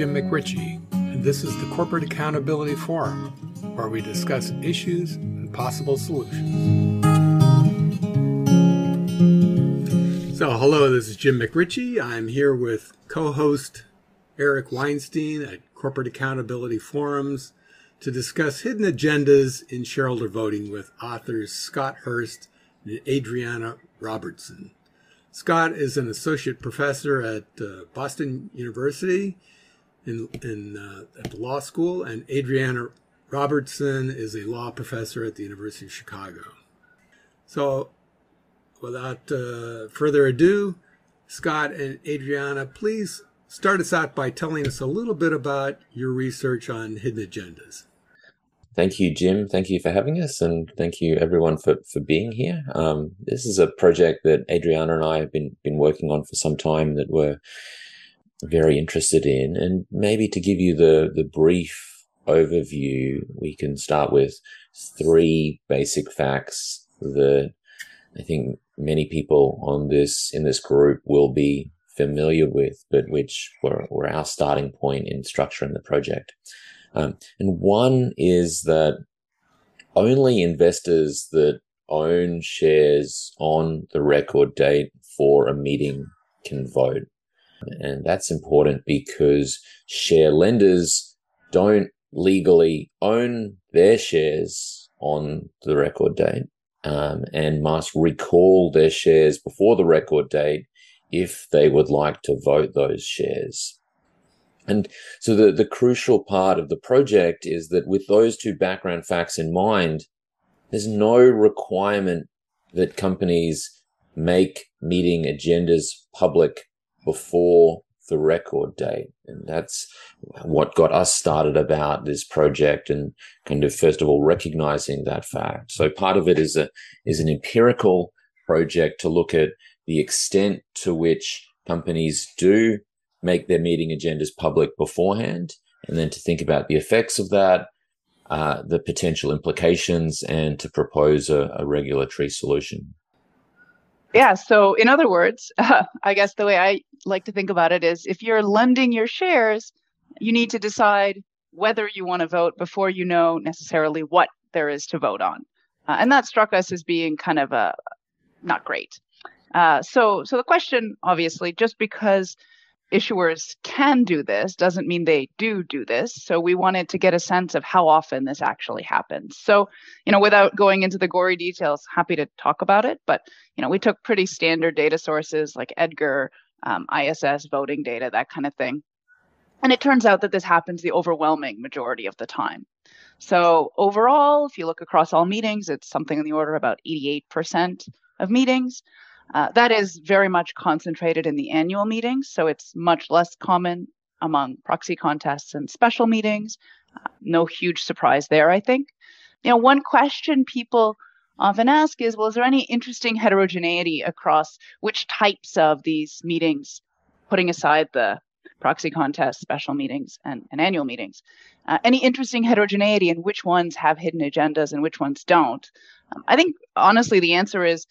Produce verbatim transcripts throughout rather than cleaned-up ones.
Jim McRitchie, and this is the Corporate Accountability Forum, where we discuss issues and possible solutions. So, hello, this is Jim McRitchie. I'm here with co-host Eric Weinstein at Corporate Accountability Forums to discuss hidden agendas in shareholder voting with authors Scott Hurst and Adriana Robertson. Scott is an associate professor at uh, Boston University in, in uh, at the law school, and Adriana Robertson is a law professor at the University of Chicago. So, without uh, further ado, Scott and Adriana, please start us out by telling us a little bit about your research on hidden agendas. Thank you, Jim. Thank you for having us, and thank you everyone for, for being here. Um, this is a project that Adriana and I have been, been working on for some time that we're very interested in. And maybe to give you the, the brief overview, we can start with three basic facts that I think many people on this in this group will be familiar with, but which were, were our starting point in structuring the project. Um, and one is that only investors that own shares on the record date for a meeting can vote. And that's important because share lenders don't legally own their shares on the record date, um, and must recall their shares before the record date if they would like to vote those shares. And so the, the crucial part of the project is that with those two background facts in mind, there's no requirement that companies make meeting agendas public before the record date. And that's what got us started about this project and kind of, first of all, recognizing that fact. So part of it is a is an empirical project to look at the extent to which companies do make their meeting agendas public beforehand, and then to think about the effects of that, uh, the potential implications, and to propose a, a regulatory solution. Yeah, so in other words, uh, I guess the way I like to think about it is if you're lending your shares, you need to decide whether you want to vote before you know necessarily what there is to vote on. Uh, and that struck us as being kind of a not great. Uh, so, so the question, obviously, just because issuers can do this doesn't mean they do do this. So we wanted to get a sense of how often this actually happens. So, you know, without going into the gory details, happy to talk about it. But, you know, we took pretty standard data sources like Edgar, um, I S S, voting data, that kind of thing. And it turns out that this happens the overwhelming majority of the time. So overall, if you look across all meetings, it's something in the order of about eighty-eight percent of meetings. Uh, that is very much concentrated in the annual meetings, so it's much less common among proxy contests and special meetings. Uh, no huge surprise there, I think. You know, one question people often ask is, well, is there any interesting heterogeneity across which types of these meetings, putting aside the proxy contests, special meetings, and, and annual meetings? Uh, any interesting heterogeneity in which ones have hidden agendas and which ones don't? Um, I think, honestly, the answer is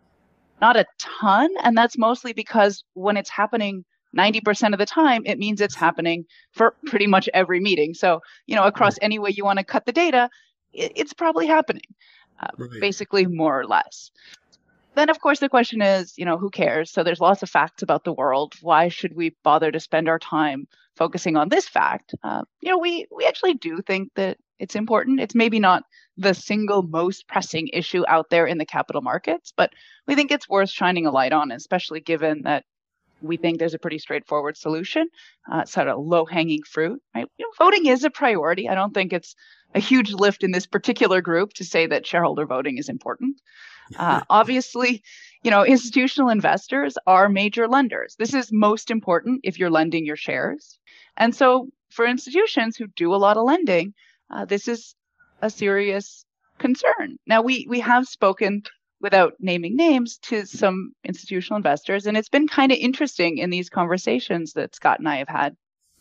not a ton, and that's mostly because when it's happening ninety percent of the time, it means it's happening for pretty much every meeting. So, you know, across any way you want to cut the data, it's probably happening, uh, right. Basically more or less. Then, of course, the question is, you know, who cares? So there's lots of facts about the world. Why should we bother to spend our time focusing on this fact? Uh, you know, we we actually do think that it's important. It's maybe not the single most pressing issue out there in the capital markets, but we think it's worth shining a light on, especially given that we think there's a pretty straightforward solution, uh, sort of low-hanging fruit. Right? You know, voting is a priority. I don't think it's a huge lift in this particular group to say that shareholder voting is important. Uh, obviously, you know, institutional investors are major lenders. This is most important if you're lending your shares. And so for institutions who do a lot of lending, uh, this is a serious concern. Now, we we have spoken, without naming names, to some institutional investors, and it's been kind of interesting in these conversations that Scott and I have had.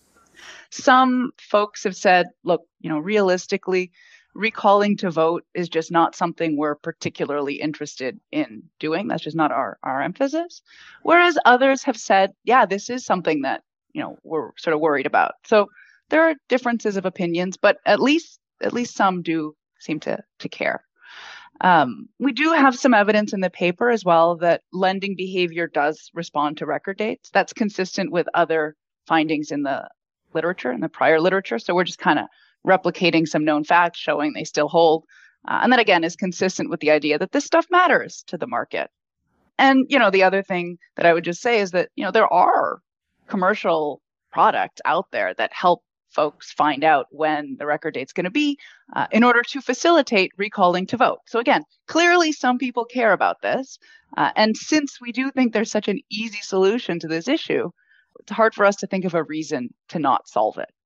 Some folks have said, look, you know, realistically, recalling to vote is just not something we're particularly interested in doing. That's just not our, our emphasis. Whereas others have said, yeah, this is something that you know, we're sort of worried about. So there are differences of opinions, but at least at least some do seem to to care. Um, we do have some evidence in the paper as well that lending behavior does respond to record dates. That's consistent with other findings in the literature, in the prior literature. So we're just kind of replicating some known facts showing they still hold. Uh, and that, again, is consistent with the idea that this stuff matters to the market. And, you know, the other thing that I would just say is that, you know, there are commercial products out there that help folks find out when the record date's going to be uh, in order to facilitate recalling to vote. So again, clearly some people care about this. Uh, and since we do think there's such an easy solution to this issue, it's hard for us to think of a reason to not solve it.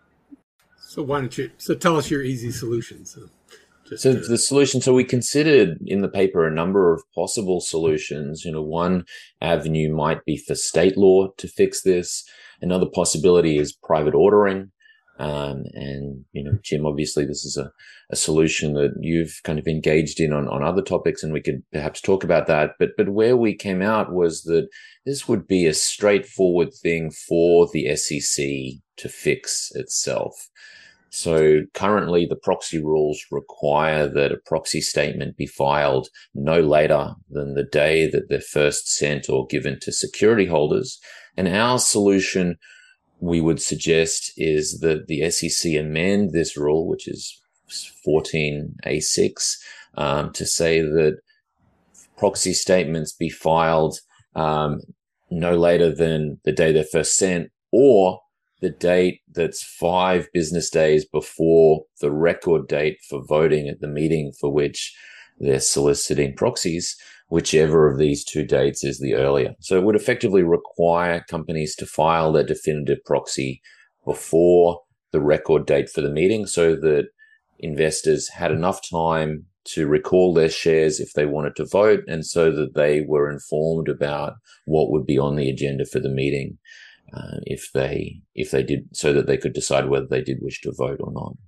So why don't you, so tell us your easy solution. So, just so to... the solution, so we considered in the paper a number of possible solutions. You know, one avenue might be for state law to fix this. Another possibility is private ordering. Um, and, you know, Jim, obviously this is a, a solution that you've kind of engaged in on, on other topics, and we could perhaps talk about that. But, but where we came out was that this would be a straightforward thing for the S E C to fix itself. So currently the proxy rules require that a proxy statement be filed no later than the day that they're first sent or given to security holders. And our solution, we would suggest, is that the S E C amend this rule, which is fourteen A six, um, to say that proxy statements be filed um, no later than the day they're first sent, or the date that's five business days before the record date for voting at the meeting for which they're soliciting proxies, whichever of these two dates is the earlier. So it would effectively require companies to file their definitive proxy before the record date for the meeting so that investors had enough time to recall their shares if they wanted to vote, and so that they were informed about what would be on the agenda for the meeting uh, if they if they did, so that they could decide whether they did wish to vote or not.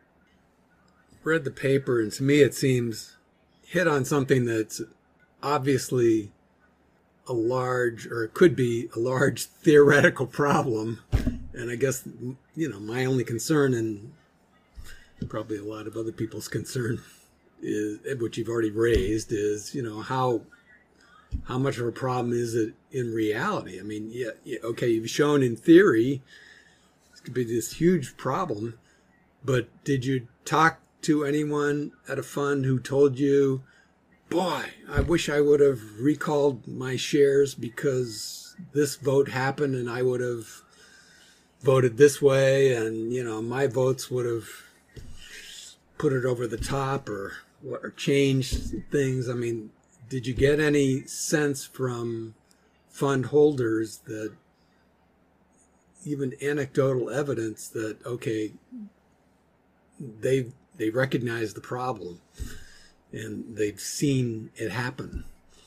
Read the paper, and to me it seems hit on something that's obviously a large, or it could be a large theoretical problem. And I guess, you know, my only concern, and probably a lot of other people's concern, is, which you've already raised, is, you know, how how much of a problem is it in reality? I mean, yeah, yeah okay, you've shown in theory this could be this huge problem, but did you talk to anyone at a fund who told you, boy, I wish I would have recalled my shares because this vote happened and I would have voted this way, and, you know, my votes would have put it over the top or, or changed things? I mean, did you get any sense from fund holders that, even anecdotal evidence that, okay, they they recognize the problem and they've seen it happen?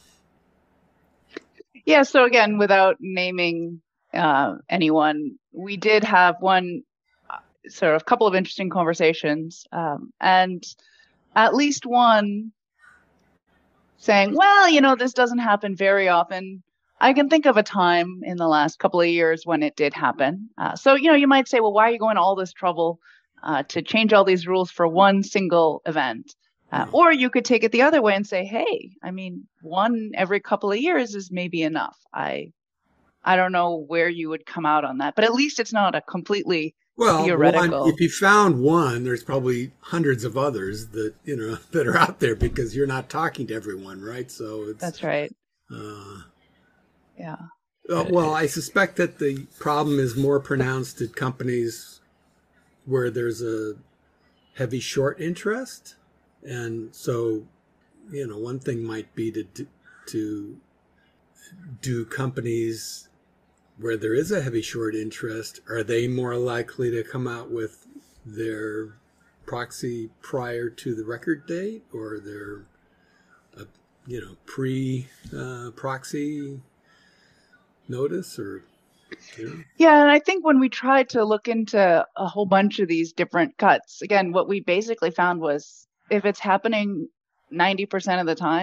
Yeah, so again, without naming uh, anyone, we did have one uh, sort of couple of interesting conversations, um, and at least one saying, well, you know, this doesn't happen very often. I can think of a time in the last couple of years when it did happen. Uh, so, you know, you might say, well, why are you going to all this trouble uh, to change all these rules for one single event? Uh, or you could take it the other way and say, hey, I mean, one every couple of years is maybe enough. I I don't know where you would come out on that, but at least it's not a completely well, theoretical. One, if you found one, there's probably hundreds of others that, you know, that are out there, because you're not talking to everyone, right? So it's, that's right. Uh, yeah. Uh, well, I suspect that the problem is more pronounced at companies where there's a heavy short interest. And so, you know, one thing might be to to do companies where there is a heavy short interest, are they more likely to come out with their proxy prior to the record date, or their, uh, you know, pre-proxy uh, notice, or... You know? Yeah, and I think when we tried to look into a whole bunch of these different cuts, again, what we basically found was, if it's happening ninety percent of the time,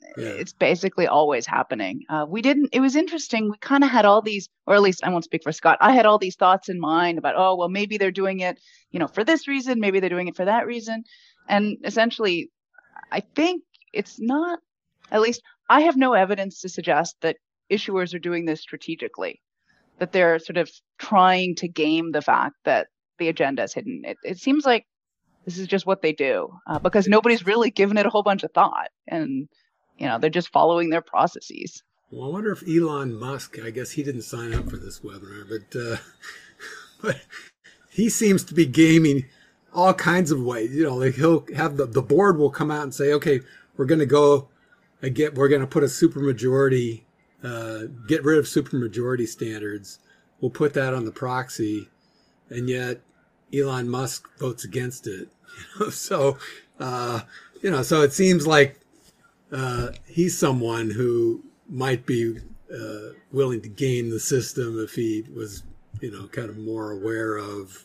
Yeah. It's basically always happening. Uh, we didn't, it was interesting. We kind of had all these, or at least I won't speak for Scott. I had all these thoughts in mind about, oh, well, maybe they're doing it, you know, for this reason, maybe they're doing it for that reason. And essentially, I think it's not, at least I have no evidence to suggest that issuers are doing this strategically, that they're sort of trying to game the fact that the agenda is hidden. It, it seems like this is just what they do uh, because nobody's really given it a whole bunch of thought. And, you know, they're just following their processes. Well, I wonder if Elon Musk, I guess he didn't sign up for this webinar, but, uh, but he seems to be gaming all kinds of ways. You know, like he'll have the, the board will come out and say, okay, we're going to go and get, we're going to put a supermajority, uh, get rid of supermajority standards. We'll put that on the proxy. And yet Elon Musk votes against it. You know, so, uh, you know, so it seems like, uh, he's someone who might be, uh, willing to game the system if he was, you know, kind of more aware of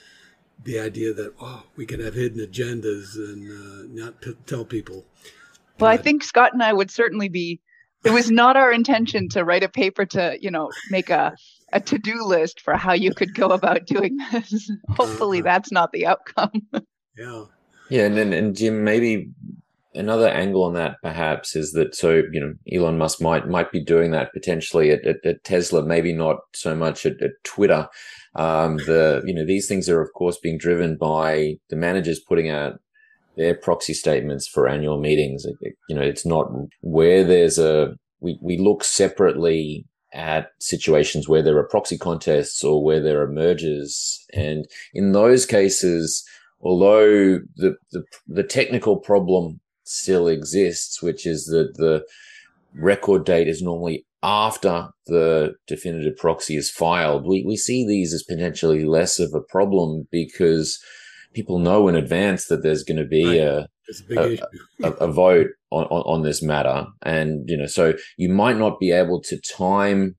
the idea that, oh, we could have hidden agendas and uh, not p- tell people. Well, but, I think Scott and I would certainly be, it was not our intention to write a paper to, you know, make a, a to-do list for how you could go about doing this. Hopefully uh, that's not the outcome. Yeah. Yeah. And then, and Jim, maybe another angle on that perhaps is that, so, you know, Elon Musk might, might be doing that potentially at, at, at Tesla, maybe not so much at, at Twitter. Um, the, you know, these things are of course being driven by the managers putting out their proxy statements for annual meetings. It, it, you know, it's not where there's a, we, we look separately at situations where there are proxy contests or where there are mergers. And in those cases, although the, the, the technical problem still exists, which is that the record date is normally after the definitive proxy is filed, we, we see these as potentially less of a problem because people know in advance that there's going to be right. a, a, a, a vote on, on, on this matter. And, you know, so you might not be able to time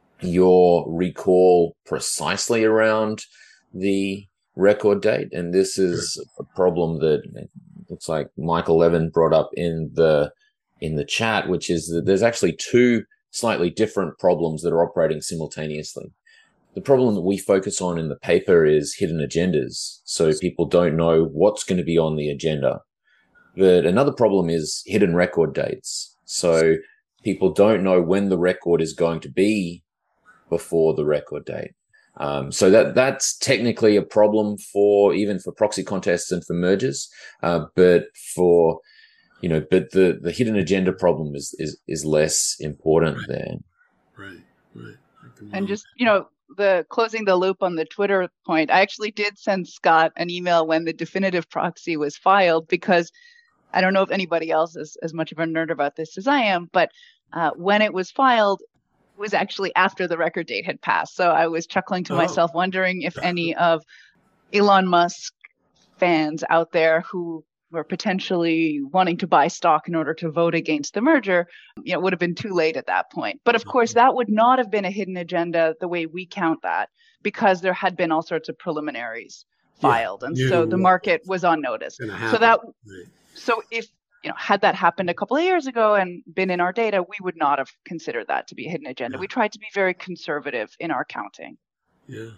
your recall precisely around the record date. And this is sure. a problem that looks like Michael Levin brought up in the, in the chat, which is that there's actually two slightly different problems that are operating simultaneously. The problem that we focus on in the paper is hidden agendas. So people don't know what's going to be on the agenda. But another problem is hidden record dates. So people don't know when the record is going to be before the record date. Um, so that, that's technically a problem for even for proxy contests and for mergers. Uh, but for, you know, but the, the hidden agenda problem is, is, is less important right. there. Right, right. And just, you know, the closing the loop on the Twitter point, I actually did send Scott an email when the definitive proxy was filed, because I don't know if anybody else is as much of a nerd about this as I am, but uh, when it was filed, it was actually after the record date had passed. So I was chuckling to oh. myself, wondering if any of Elon Musk fans out there who were potentially wanting to buy stock in order to vote against the merger, you know, it would have been too late at that point. But of course, that would not have been a hidden agenda the way we count that, because there had been all sorts of preliminaries filed. Yeah, and so the market was on notice. So that, right. so if, you know, had that happened a couple of years ago and been in our data, we would not have considered that to be a hidden agenda. Yeah. We tried to be very conservative in our counting. Yeah.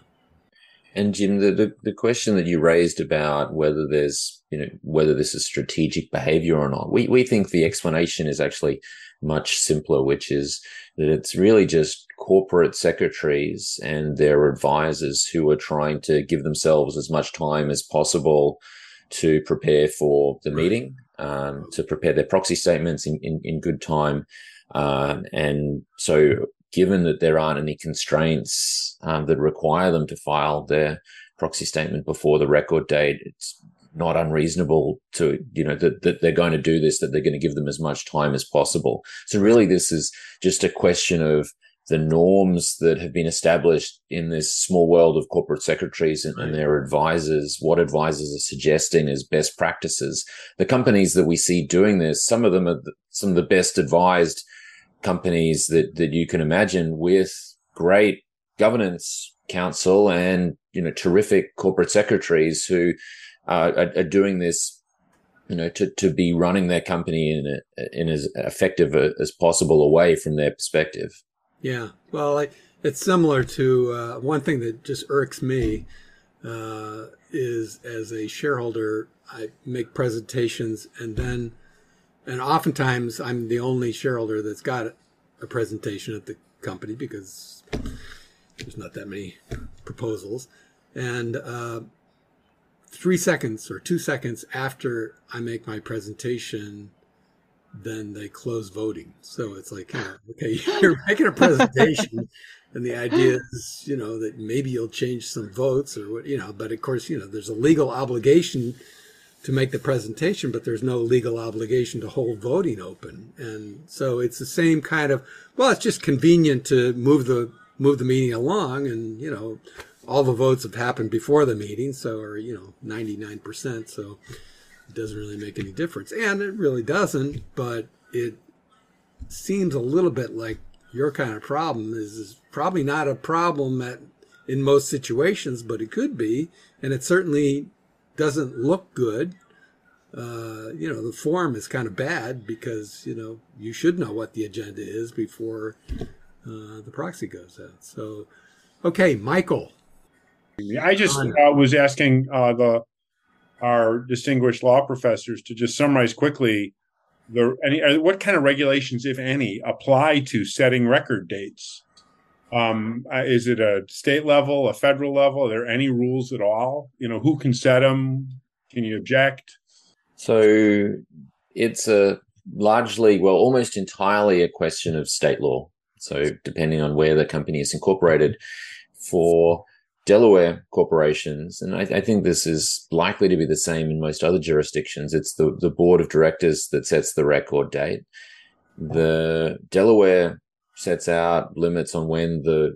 And Jim, the, the, the question that you raised about whether there's, you know, whether this is strategic behavior or not, we, we think the explanation is actually much simpler, which is that it's really just corporate secretaries and their advisors who are trying to give themselves as much time as possible to prepare for the meeting, um, to prepare their proxy statements in, in, in good time. Um, and so given that there aren't any constraints um, that require them to file their proxy statement before the record date, it's not unreasonable to, you know, that, that they're going to do this, that they're going to give them as much time as possible. So really, this is just a question of the norms that have been established in this small world of corporate secretaries and, and their advisors, what advisors are suggesting as best practices. The companies that we see doing this, some of them are some of the best advised companies that, that you can imagine, with great governance council and, you know, terrific corporate secretaries who uh, are, are doing this you know, to, to be running their company in a, in as effective a, as possible away from their perspective. Yeah. Well, I, it's similar to uh, one thing that just irks me uh, is as a shareholder, I make presentations and then, and oftentimes I'm the only shareholder that's got a presentation at the company because there's not that many proposals. And uh, three seconds or two seconds after I make my presentation, then they close voting. So it's like, you know, okay, you're making a presentation and the idea is, you know, that maybe you'll change some votes or what, you know, but of course, you know, there's a legal obligation to make the presentation, but there's no legal obligation to hold voting open. And so it's the same kind of, well, it's just convenient to move the, move the meeting along and, you know, all the votes have happened before the meeting. So, or, you know, ninety-nine percent. So it doesn't really make any difference. And it really doesn't, but it seems a little bit like your kind of problem is, is probably not a problem at, in most situations, but it could be. And it certainly doesn't look good. Uh, you know, the form is kind of bad because, you know, you should know what the agenda is before uh, the proxy goes out. So, okay, Michael. I just uh, was asking uh, the our distinguished law professors to just summarize quickly the any uh, what kind of regulations, if any, apply to setting record dates. Um, uh, is it a state level, a federal level? Are there any rules at all? You know, who can set them? Can you object? So it's a largely, well, almost entirely a question of state law. So depending on where the company is incorporated, for Delaware corporations, and I, I think this is likely to be the same in most other jurisdictions, it's the, the board of directors that sets the record date. The Delaware sets out limits on when the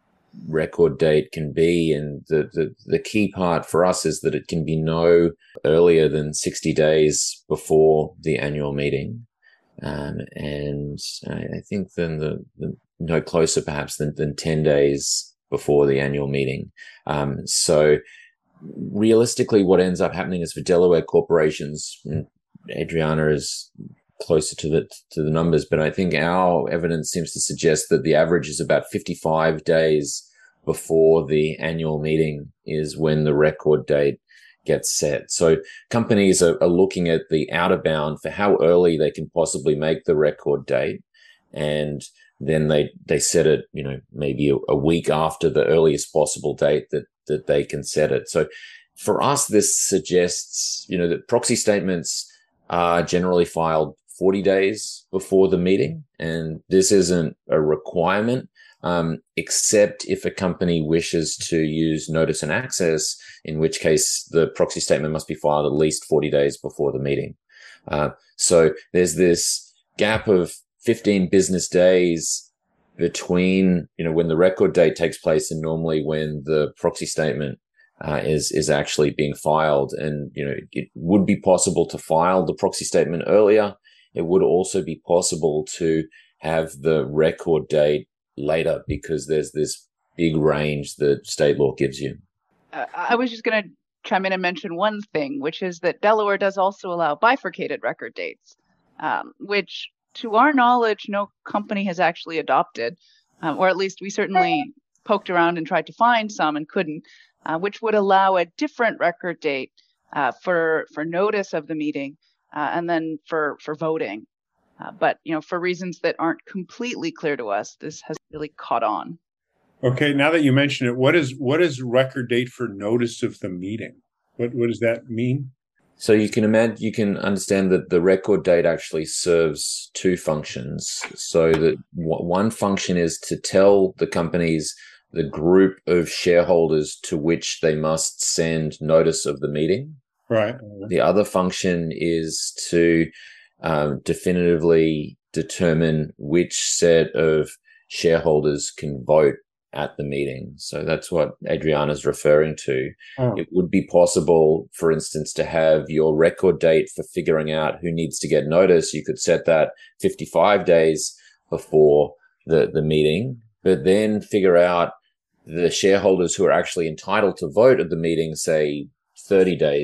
record date can be, and the, the, the key part for us is that it can be no earlier than sixty days before the annual meeting. Um, and I, I think then the, the no closer perhaps than, than ten days before the annual meeting. Um, so realistically, what ends up happening is for Delaware corporations, Adriana is closer to the to the numbers, but I think our evidence seems to suggest that the average is about fifty-five days before the annual meeting is when the record date gets set. So companies are, are looking at the outer bound for how early they can possibly make the record date, and then they they set it, you know, maybe a, a week after the earliest possible date that that they can set it. So for us, this suggests, you know, that proxy statements are generally filed forty days before the meeting, and this isn't a requirement, um, except if a company wishes to use notice and access, in which case the proxy statement must be filed at least forty days before the meeting. Uh, so there's this gap of fifteen business days between, you know, when the record date takes place and normally when the proxy statement uh, is, is actually being filed. And, you know, it would be possible to file the proxy statement earlier. It would also be possible to have the record date later because there's this big range that state law gives you. Uh, I was just going to chime in and mention one thing, which is that Delaware does also allow bifurcated record dates, um, which to our knowledge, no company has actually adopted, um, or at least we certainly poked around and tried to find some and couldn't, uh, which would allow a different record date uh, for for notice of the meeting uh, and then for for voting. Uh, but you know, for reasons that aren't completely clear to us, this has really caught on. Okay, now that you mention it, what is what is record date for notice of the meeting? What what does that mean? So you can imagine, you can understand that the record date actually serves two functions. So that one function is to tell the companies the group of shareholders to which they must send notice of the meeting. Right. The other function is to um, definitively determine which set of shareholders can vote at the meeting. So that's what Adriana's referring to. Oh. It would be possible, for instance, to have your record date for figuring out who needs to get notice. You could set that fifty-five days before the, the meeting, but then figure out the shareholders who are actually entitled to vote at the meeting, say thirty days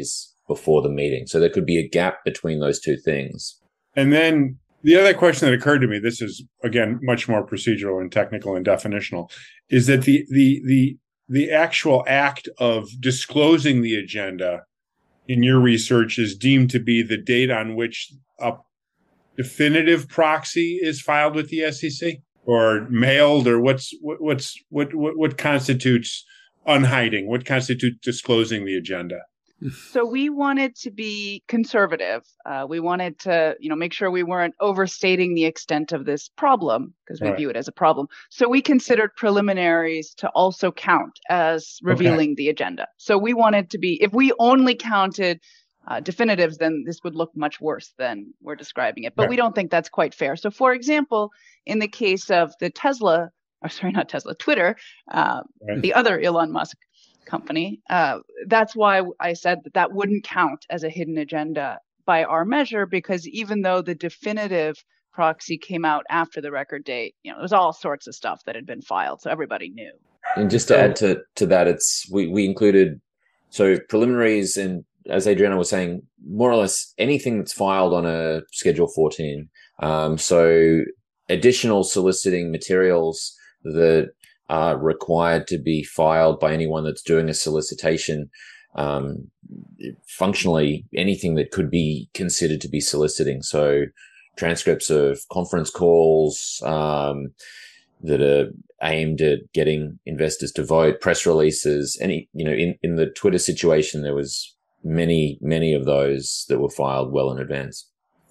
before the meeting. So there could be a gap between those two things. And then the other question that occurred to me, this is, again, much more procedural and technical and definitional, is that the the the the actual act of disclosing the agenda in your research is deemed to be the date on which a definitive proxy is filed with the S E C or mailed, or what's what, what's what, what what constitutes unhiding? What constitutes disclosing the agenda? So we wanted to be conservative. Uh, we wanted to, you know, make sure we weren't overstating the extent of this problem, because we Right. view it as a problem. So we considered preliminaries to also count as revealing the agenda. So we wanted to be, if we only counted uh, definitives, then this would look much worse than we're describing it. But Right. we don't think that's quite fair. So for example, in the case of the Tesla, or sorry, not Tesla, Twitter, uh, Right. the other Elon Musk company. Uh, that's why I said that that wouldn't count as a hidden agenda by our measure, because even though the definitive proxy came out after the record date, you know, there was all sorts of stuff that had been filed, so everybody knew. And just to add to, to that, it's we, we included so preliminaries, and as Adriana was saying, more or less anything that's filed on a Schedule fourteen. Um, so additional soliciting materials that are required to be filed by anyone that's doing a solicitation. Um, functionally, anything that could be considered to be soliciting. So transcripts of conference calls um, that are aimed at getting investors to vote, press releases, any, you know, in, in the Twitter situation, there was many, many of those that were filed well in advance.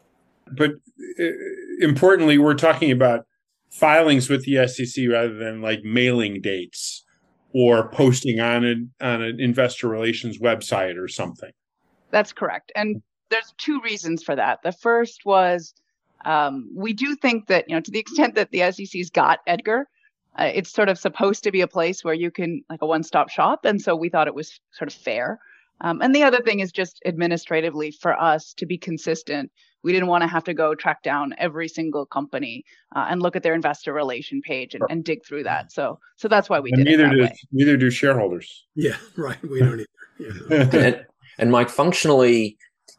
But uh, importantly, we're talking about filings with the S E C rather than like mailing dates or posting on an on an investor relations website or something. That's correct. And there's two reasons for that. The first was um, we do think that, you know, to the extent that the S E C's got Edgar, uh, it's sort of supposed to be a place where you can, like a one-stop shop. And so we thought it was sort of fair. Um, and the other thing is just administratively for us to be consistent. We didn't want to have to go track down every single company uh, and look at their investor relation page and, and dig through that. So, so that's why we And did neither it that do way. neither do shareholders. Yeah, right. We don't either. Yeah. and, and Mike, functionally,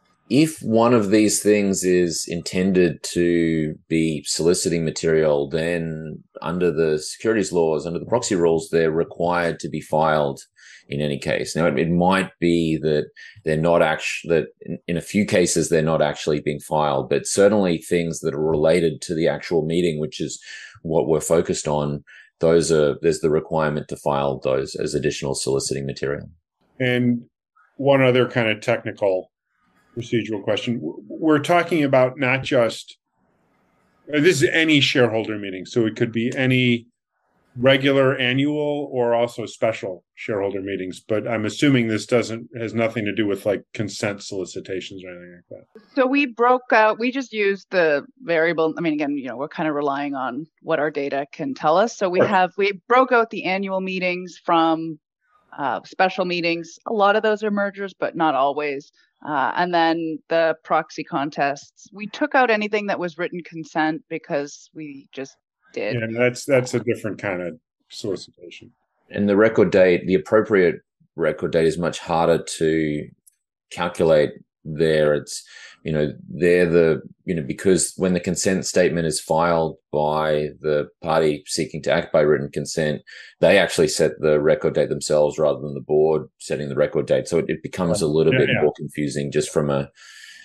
if one of these things is intended to be soliciting material, then under the securities laws, under the proxy rules, they're required to be filed in any case. Now, it, it might be that they're not actually, that in, in a few cases, they're not actually being filed, but certainly things that are related to the actual meeting, which is what we're focused on, those are, there's the requirement to file those as additional soliciting material. And one other kind of technical procedural question. We're talking about not just, this is any shareholder meeting, so it could be any regular annual or also special shareholder meetings, but I'm assuming this doesn't, has nothing to do with like consent solicitations or anything like that. So we broke out, we just used the variable. I mean, again, you know, we're kind of relying on what our data can tell us. So we Sure. have, we broke out the annual meetings from uh, special meetings. A lot of those are mergers, but not always. Uh, and then the proxy contests, we took out anything that was written consent because we just did. Yeah, that's that's a different kind of solicitation. And the record date, the appropriate record date is much harder to calculate there. It's, you know, they're the, you know, because when the consent statement is filed by the party seeking to act by written consent, they actually set the record date themselves rather than the board setting the record date. So it, it becomes a little Yeah, bit yeah. more confusing just from a,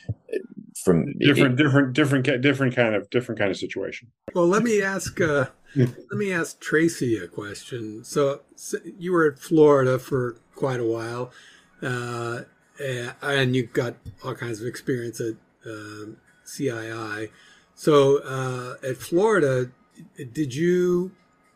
from Different, it, different, different, ca- different kind of different kind of situation. Well, let me ask. Uh, let me ask Tracy a question. So, so you were at Florida for quite a while, uh, and you've got all kinds of experience at um, C I I. So, uh, at Florida, did you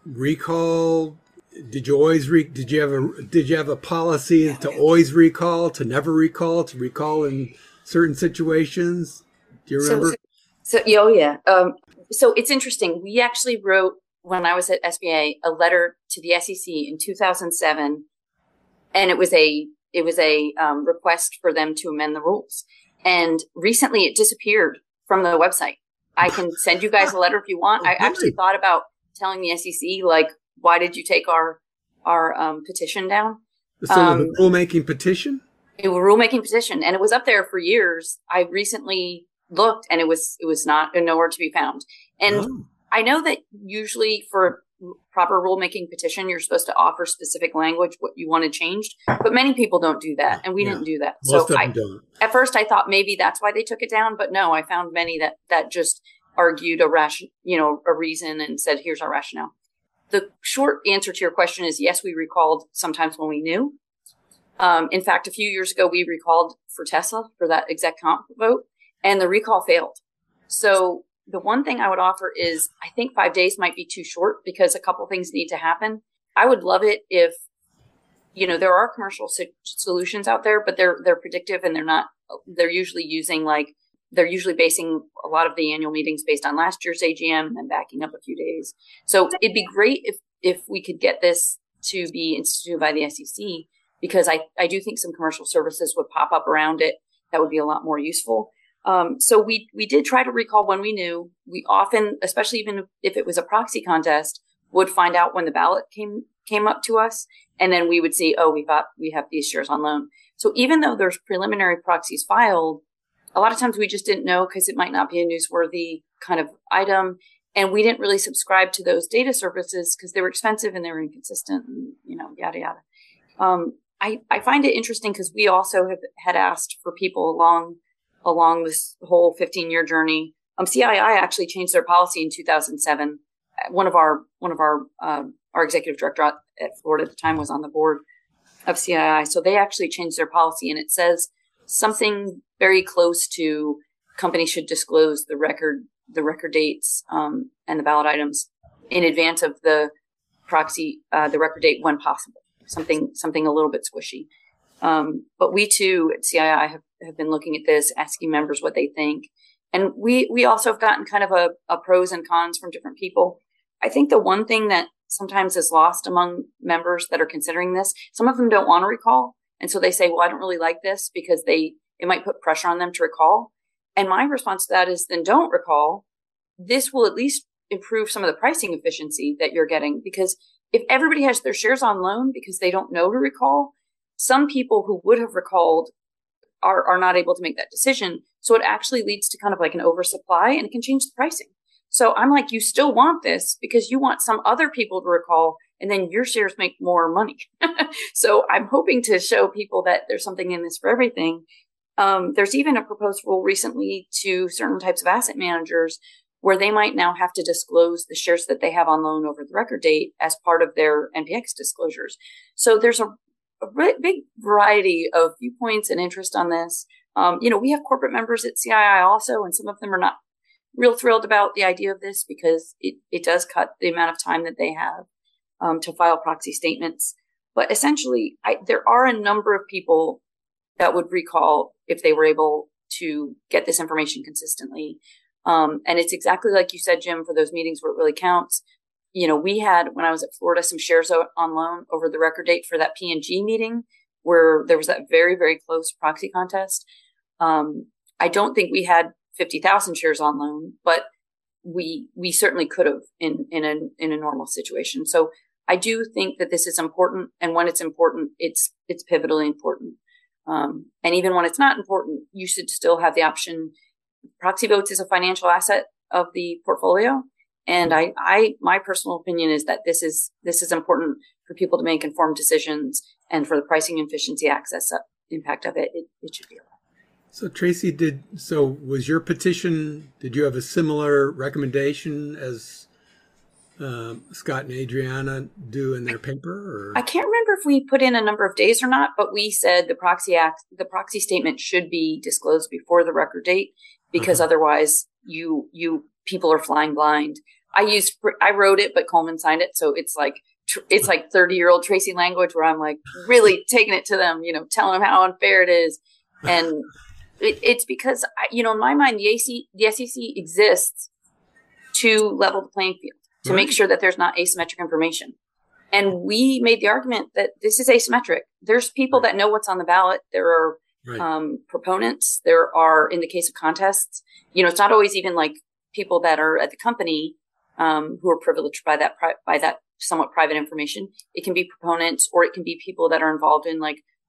recall? Did you always re, Did you have a Did you have a policy to always recall, to never recall, to recall in certain situations? Do you remember? So, so oh yeah. Um, so it's interesting. We actually wrote, when I was at S B A, a letter to the S E C in two thousand seven, and it was a it was a um, request for them to amend the rules. And recently, it disappeared from the website. I can send you guys a letter if you want. I actually thought about telling the S E C, like, why did you take our our um, petition down? So um, the rulemaking petition? a rulemaking petition, and it was up there for years. I recently looked, and it was it was not nowhere to be found. And oh. I know that usually for proper rulemaking petition, you're supposed to offer specific language, what you wanted changed, but many people don't do that, and we yeah. didn't do that. Most so of I, them don't. At first, I thought maybe that's why they took it down, but no, I found many that that just argued a ration, you know, a reason and said, "Here's our rationale." The short answer to your question is yes, we recalled sometimes when we knew. Um, in fact, a few years ago, we recalled for Tesla for that exec comp vote, and the recall failed. So the one thing I would offer is I think five days might be too short because a couple things need to happen. I would love it if, you know, there are commercial so- solutions out there, but they're they're predictive and they're not. They're usually using like they're usually basing a lot of the annual meetings based on last year's A G M and then backing up a few days. So it'd be great if if we could get this to be instituted by the S E C, because I, I do think some commercial services would pop up around it that would be a lot more useful. Um, so we we did try to recall when we knew. We often, especially even if it was a proxy contest, would find out when the ballot came came up to us, and then we would see, oh, we got we have these shares on loan. So even though there's preliminary proxies filed, a lot of times we just didn't know because it might not be a newsworthy kind of item, and we didn't really subscribe to those data services because they were expensive and they were inconsistent, and you know, yada yada. Um, I I find it interesting because we also have had asked for people along. along this whole fifteen year journey. Um, C I I actually changed their policy in two thousand seven. One of our, one of our, uh, our executive director at Florida at the time was on the board of C I I. So they actually changed their policy, and it says something very close to companies should disclose the record, the record dates, um, and the ballot items in advance of the proxy, uh, the record date when possible. Something, something a little bit squishy. Um, but we too at C I I have, have been looking at this, asking members what they think. And we, we also have gotten kind of a, a pros and cons from different people. I think the one thing that sometimes is lost among members that are considering this, some of them don't want to recall. And so they say, well, I don't really like this because they, it might put pressure on them to recall. And my response to that is then don't recall. This will at least improve some of the pricing efficiency that you're getting, because if everybody has their shares on loan because they don't know to recall, some people who would have recalled are, are not able to make that decision. So it actually leads to kind of like an oversupply, and it can change the pricing. So I'm like, you still want this because you want some other people to recall, and then your shares make more money. So I'm hoping to show people that there's something in this for everything. Um, there's even a proposed rule recently to certain types of asset managers where they might now have to disclose the shares that they have on loan over the record date as part of their N P X disclosures. So there's a a big variety of viewpoints and interest on this. Um, you know, we have corporate members at C I I also, and some of them are not real thrilled about the idea of this because it, it does cut the amount of time that they have um, to file proxy statements. But essentially, I, there are a number of people that would recall if they were able to get this information consistently. Um, and it's exactly like you said, Jim, for those meetings where it really counts. You know, we had, when I was at Florida, some shares on loan over the record date for that P and G meeting where there was that very, very close proxy contest. Um, I don't think we had fifty thousand shares on loan, but we, we certainly could have in, in a, in a normal situation. So I do think that this is important. And when it's important, it's, it's pivotally important. Um, and even when it's not important, you should still have the option. Proxy votes is a financial asset of the portfolio. And I, I, my personal opinion is that this is, this is important for people to make informed decisions, and for the pricing efficiency access impact of it, it, it should be allowed. So Tracy, did, so was your petition, did you have a similar recommendation as um, Scott and Adriana do in their paper? Or? I can't remember if we put in a number of days or not, but we said the proxy act, the proxy statement should be disclosed before the record date, because uh-huh. otherwise you, you, people are flying blind. I used, I wrote it, but Coleman signed it. So it's like, it's like thirty year old Tracy language where I'm like really taking it to them, you know, telling them how unfair it is. And it, it's because, I, you know, in my mind, the A C, the S E C exists to level the playing field, to right. make sure that there's not asymmetric information. And we made the argument that this is asymmetric. There's people right. that know what's on the ballot. There are right. um, proponents. There are, in the case of contests, you know, it's not always even like people that are at the company um, who are privileged by that, pri- by that somewhat private information. It can be proponents, or it can be people that are involved in like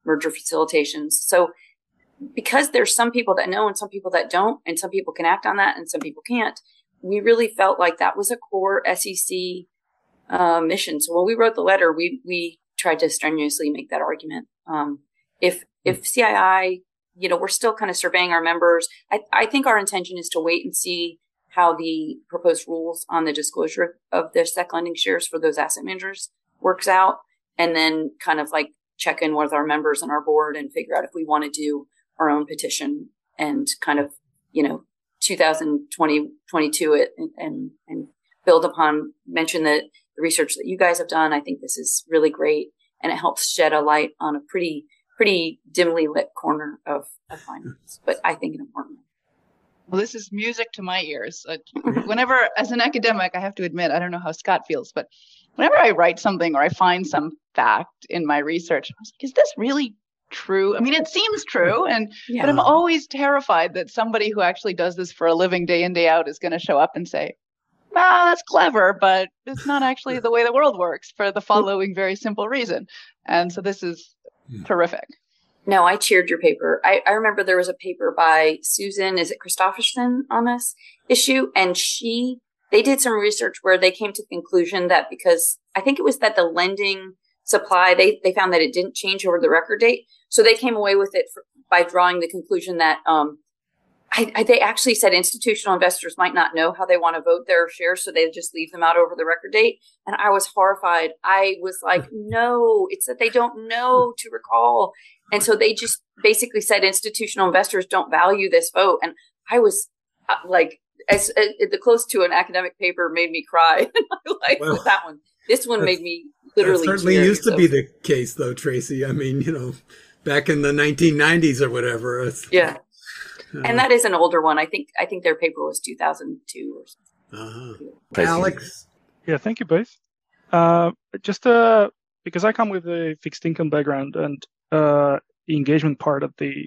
merger facilitations. So because there's some people that know and some people that don't, and some people can act on that and some people can't, we really felt like that was a core S E C uh, mission. So when we wrote the letter, we we tried to strenuously make that argument. Um, if if C I I, you know, we're still kind of surveying our members. I, I think our intention is to wait and see how the proposed rules on the disclosure of their sec lending shares for those asset managers works out, and then kind of like check in with our members and our board and figure out if we want to do our own petition and kind of, you know, two thousand twenty, twenty-two it and, and, and build upon, mention that the research that you guys have done. I think this is really great, and it helps shed a light on a pretty, pretty dimly lit corner of, of finance, but I think an important one. Well, this is music to my ears. Uh, whenever, as an academic, I have to admit, I don't know how Scott feels, but whenever I write something or I find some fact in my research, I was like, is this really true? I mean, it seems true, and Yeah. but I'm always terrified that somebody who actually does this for a living day in, day out is going to show up and say, ah, that's clever, but it's not actually the way the world works for the following very simple reason. And so this is terrific. No, I cheered your paper. I, I remember there was a paper by Susan, is it Christofferson, on this issue? And she, they did some research where they came to the conclusion that because I think it was that the lending supply, they, they found that it didn't change over the record date. So they came away with it for, by drawing the conclusion that, um, I, I, they actually said institutional investors might not know how they want to vote their shares, so they just leave them out over the record date. And I was horrified. I was like, no, it's that they don't know to recall. And so they just basically said institutional investors don't value this vote. And I was uh, like, as, as the close to an academic paper made me cry. Like Well, with that one, this one made me literally. That certainly tear, used to so. be the case, though, Tracy. I mean, you know, back in the nineteen nineties or whatever. It's, Yeah. uh, And that is an older one. I think I think their paper was two thousand two or something. uh-huh. Alex. Yeah, thank you both. Uh, just uh, because I come with a fixed income background, and uh, the engagement part of the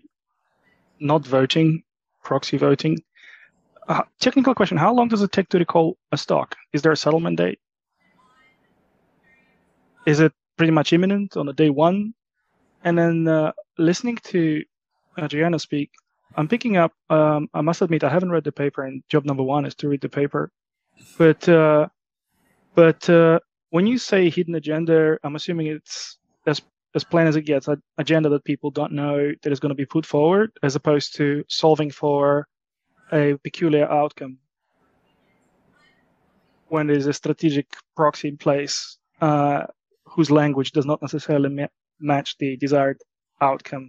not voting, proxy voting. Uh, technical question: how long does it take to recall a stock? Is there a settlement date? Is it pretty much imminent on the day one? And then uh, listening to Adriana speak, I'm picking up, um, I must admit, I haven't read the paper, and job number one is to read the paper. But uh, but uh, when you say hidden agenda, I'm assuming it's as, as plain as it gets, an agenda that people don't know that is going to be put forward, as opposed to solving for a peculiar outcome when there's a strategic proxy in place uh, whose language does not necessarily ma- match the desired outcome.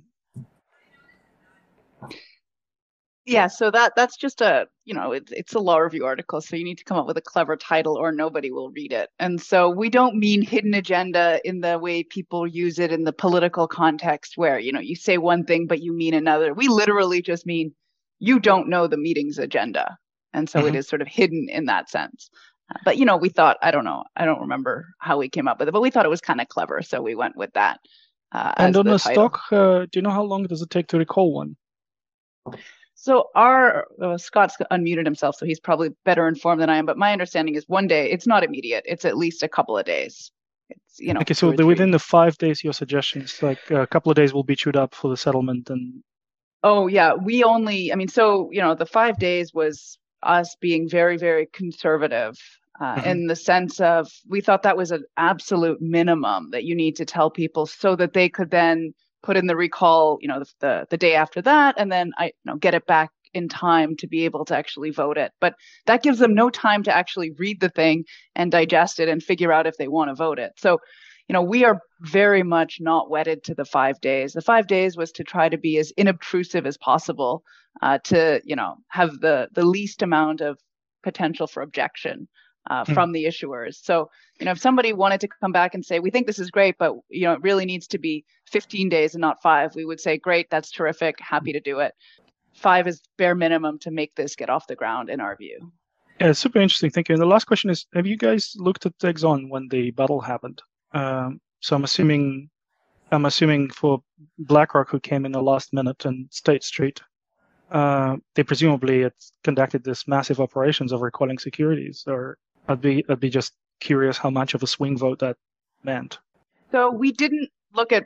Yeah, so that that's just a, you know, it's it's a law review article, so you need to come up with a clever title or nobody will read it. And so we don't mean hidden agenda in the way people use it in the political context where, you know, you say one thing but you mean another. We literally just mean you don't know the meeting's agenda. And so mm-hmm. it is sort of hidden in that sense. Uh, but, you know, we thought, I don't know, I don't remember how we came up with it, but we thought it was kind of clever, so we went with that. Uh, and on the a title. stock, uh, do you know how long does it take to recall one? So our, uh, Scott's unmuted himself, so he's probably better informed than I am, but my understanding is one day, it's not immediate. It's at least a couple of days. It's, you know. Okay, so the, within the five days, your suggestions, like a couple of days will be chewed up for the settlement and. Oh, yeah, we only, I mean, so, you know, the five days was us being very, very conservative uh, mm-hmm. in the sense of, we thought that was an absolute minimum that you need to tell people so that they could then put in the recall, you know, the, the the day after that, and then I, you know, get it back in time to be able to actually vote it. But that gives them no time to actually read the thing and digest it and figure out if they want to vote it. So, you know, we are very much not wedded to the five days. The five days was to try to be as inobtrusive as possible, uh, to, you know, have the the least amount of potential for objection uh, mm. from the issuers. So, you know, if somebody wanted to come back and say, we think this is great, but, you know, it really needs to be fifteen days and not five, we would say, great, that's terrific, happy to do it. Five is bare minimum to make this get off the ground in our view. Yeah, it's super interesting. Thank you. And the last question is, have you guys looked at Exxon when the battle happened? Um, so I'm assuming, I'm assuming for BlackRock, who came in the last minute, and State Street, uh, they presumably had conducted this massive operations of recalling securities. Or I'd be, I'd be just curious how much of a swing vote that meant. So we didn't look at Black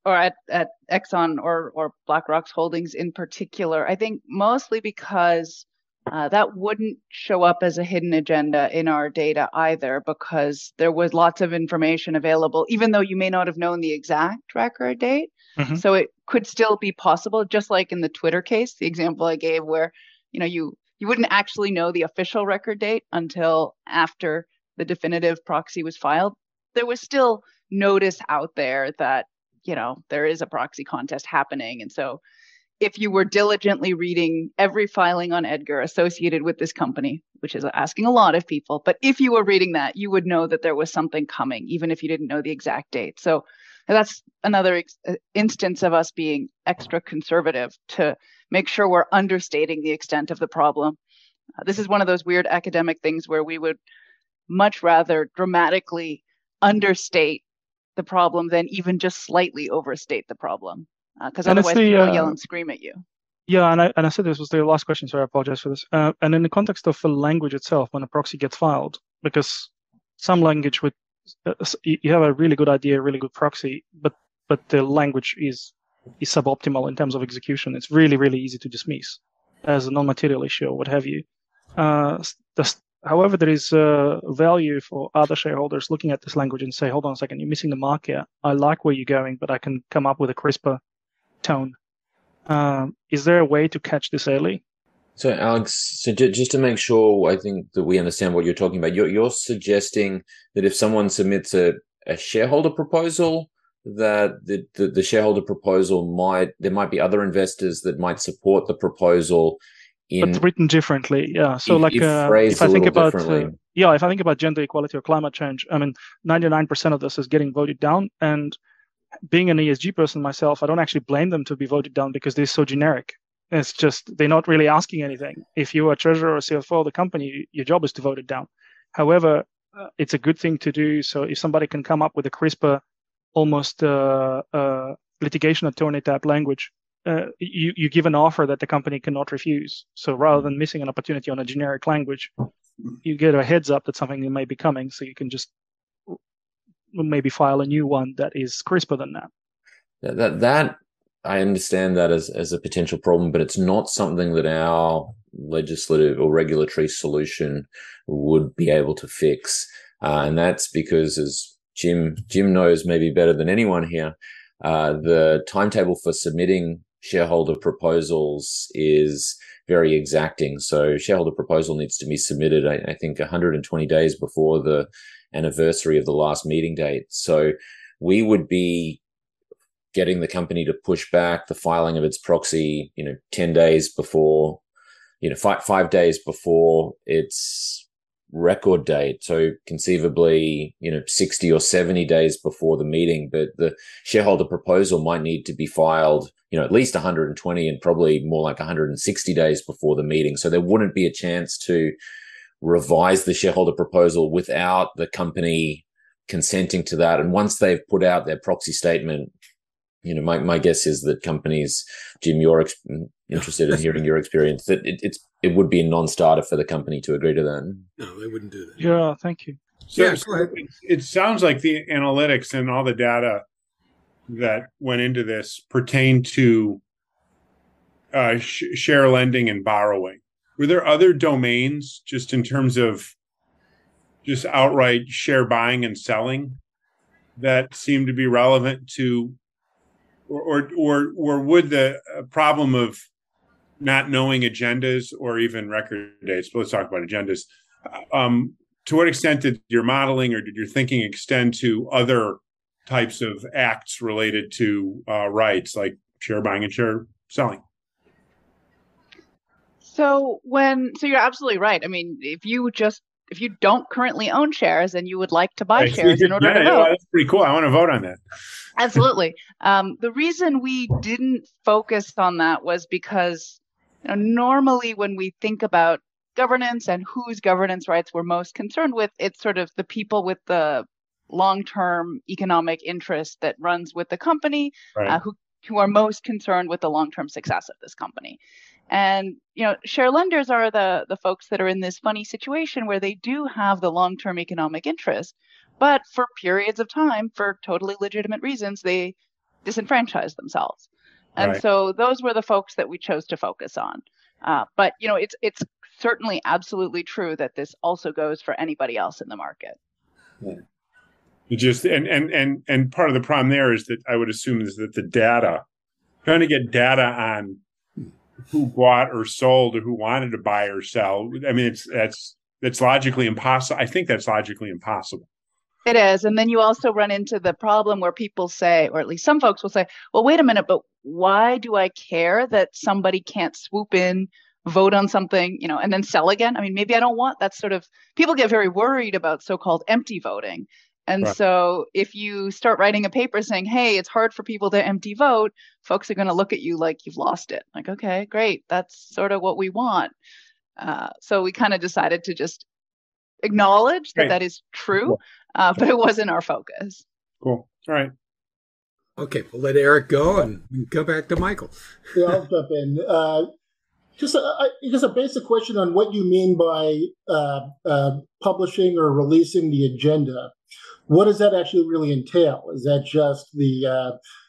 or at, at Exxon or or BlackRock's holdings in particular. I think mostly because uh, that wouldn't show up as a hidden agenda in our data either, because there was lots of information available, even though you may not have known the exact record date. Mm-hmm. So it could still be possible, just like in the Twitter case, the example I gave, where you know you you wouldn't actually know the official record date until after the definitive proxy was filed. There was still notice out there that, you know, there is a proxy contest happening. And so if you were diligently reading every filing on Edgar associated with this company, which is asking a lot of people, but if you were reading that, you would know that there was something coming, even if you didn't know the exact date. So that's another ex- instance of us being extra conservative to make sure we're understating the extent of the problem. Uh, this is one of those weird academic things where we would much rather dramatically understate the problem than even just slightly overstate the problem, because uh, otherwise the, people uh, yell and scream at you. Yeah, and I and I said this was the last question, so I apologize for this. Uh, and in the context of the language itself, when a proxy gets filed, because some language with uh, you have a really good idea, really good proxy, but but the language is is suboptimal in terms of execution. It's really really easy to dismiss as a non-material issue or what have you. Uh, the, However, there is uh, value for other shareholders looking at this language and say, hold on a second, you're missing the mark here. I like where you're going, but I can come up with a crisper tone. Um, is there a way to catch this early? So, Alex, so j- just to make sure, I think that we understand what you're talking about, you're, you're suggesting that if someone submits a, a shareholder proposal, that the, the, the shareholder proposal might, there might be other investors that might support the proposal In, but written differently, yeah. So, if, like, if, uh, if I think about, uh, yeah, yeah, if I think about gender equality or climate change, I mean, ninety-nine percent of this is getting voted down. And being an E S G person myself, I don't actually blame them to be voted down because they're so generic. It's just they're not really asking anything. If you are treasurer or C F O of the company, your job is to vote it down. However, uh, it's a good thing to do. So, if somebody can come up with a crisper, almost uh, uh, litigation attorney type language. Uh, you, you give an offer that the company cannot refuse. So rather than missing an opportunity on a generic language, you get a heads up that something may be coming, so you can just maybe file a new one that is crisper than that. That, that, that I understand that as, as a potential problem, but it's not something that our legislative or regulatory solution would be able to fix. Uh, and that's because, as Jim, Jim knows maybe better than anyone here, uh, the timetable for submitting shareholder proposals is very exacting. So shareholder proposal needs to be submitted, I, I think, one hundred twenty days before the anniversary of the last meeting date. So we would be getting the company to push back the filing of its proxy, you know, ten days before, you know, five, five days before its record date. So conceivably, you know, sixty or seventy days before the meeting, but the shareholder proposal might need to be filed, you know, at least one hundred twenty and probably more like one hundred sixty days before the meeting. So there wouldn't be a chance to revise the shareholder proposal without the company consenting to that. And once they've put out their proxy statement, you know, my, my guess is that companies, Jim, you're ex- interested in hearing your experience, that it, it's, it would be a non-starter for the company to agree to that. No, they wouldn't do that. Yeah, thank you. So, yeah, so it, it sounds like the analytics and all the data that went into this pertain to uh, sh- share lending and borrowing. Were there other domains just in terms of just outright share buying and selling that seemed to be relevant to, or or or, or would the problem of not knowing agendas or even record dates, but let's talk about agendas, um, to what extent did your modeling or did your thinking extend to other types of acts related to uh, rights like share buying and share selling? So when, so you're absolutely right. I mean, if you just, if you don't currently own shares and you would like to buy right. shares in order yeah, to yeah, vote. That's pretty cool. I want to vote on that. Absolutely. Um, the reason we didn't focus on that was because, you know, normally when we think about governance and whose governance rights we're most concerned with, it's sort of the people with the long-term economic interest that runs with the company, right. uh, who, who are most concerned with the long-term success of this company. And, you know, share lenders are the, the folks that are in this funny situation where they do have the long-term economic interest, but for periods of time, for totally legitimate reasons, they disenfranchise themselves. And Right. so those were the folks that we chose to focus on. Uh, but, you know, it's it's certainly absolutely true that this also goes for anybody else in the market. Yeah. You just and, and and and part of the problem there is that I would assume is that the data, trying to get data on who bought or sold or who wanted to buy or sell. I mean, it's that's that's logically impossible. I think that's logically impossible. It is. And then you also run into the problem where people say, or at least some folks will say, well, wait a minute, but why do I care that somebody can't swoop in, vote on something, you know, and then sell again? I mean, maybe I don't want that sort of, people get very worried about so-called empty voting. And Right. so if you start writing a paper saying, hey, it's hard for people to empty vote, folks are going to look at you like you've lost it. Like, okay, great. That's sort of what we want. Uh, so we kind of decided to just acknowledge that Right. that is true, uh, but it wasn't our focus. Cool. All right. Okay, we'll let Eric go and we can go back to Michael. Yeah, I'll jump in. Uh, just, a, just a basic question on what you mean by uh, uh, publishing or releasing the agenda. What does that actually really entail? Is that just the uh,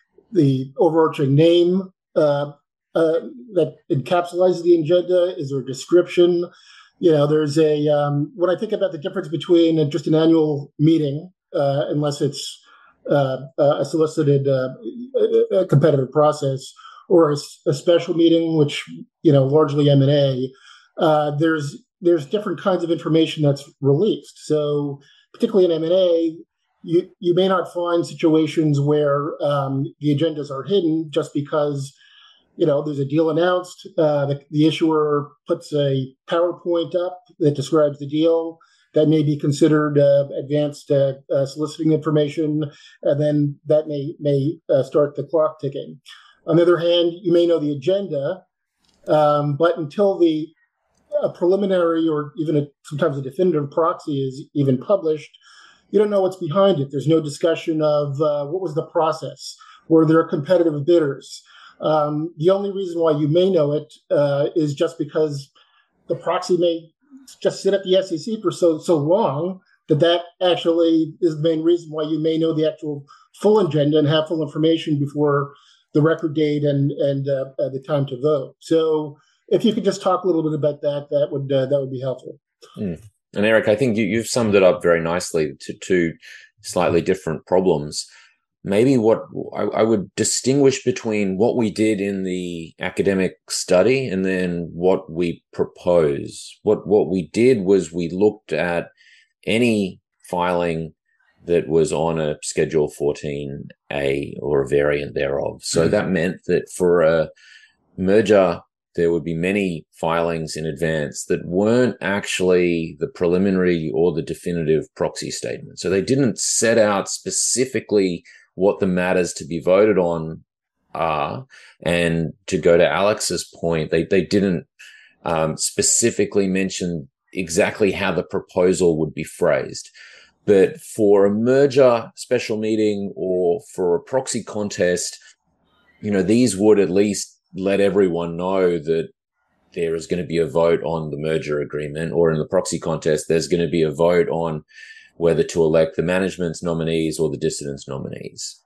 the overarching name uh, uh, that encapsulates the agenda? Is there a description? You know, there's a um, when I think about the difference between just an annual meeting, uh, unless it's uh, a solicited uh, a competitive process, or a, a special meeting, which you know largely M and A. Uh, there's there's different kinds of information that's released. So particularly in M and A, you you may not find situations where um, the agendas are hidden just because. You know, there's a deal announced. Uh, the, the issuer puts a PowerPoint up that describes the deal. That may be considered uh, advanced uh, uh, soliciting information, and then that may may uh, start the clock ticking. On the other hand, you may know the agenda, um, but until the a preliminary or even a, sometimes a definitive proxy is even published, you don't know what's behind it. There's no discussion of uh, what was the process. Were there competitive bidders? Um, the only reason why you may know it uh, is just because the proxy may just sit at the S E C for so so long that that actually is the main reason why you may know the actual full agenda and have full information before the record date and and uh, uh, the time to vote. So if you could just talk a little bit about that, that would uh, that would be helpful. Mm. And Eric, I think you, you've summed it up very nicely to two slightly different problems. Maybe what I, I would distinguish between what we did in the academic study and then what we propose. What what we did was we looked at any filing that was on a Schedule fourteen A or a variant thereof. So mm-hmm. that meant that for a merger, there would be many filings in advance that weren't actually the preliminary or the definitive proxy statement. So they didn't set out specifically what the matters to be voted on are. And to go to Alex's point, they, they didn't um, specifically mention exactly how the proposal would be phrased. But for a merger special meeting or for a proxy contest, you know, these would at least let everyone know that there is going to be a vote on the merger agreement, or in the proxy contest, there's going to be a vote on whether to elect the management's nominees or the dissidents' nominees.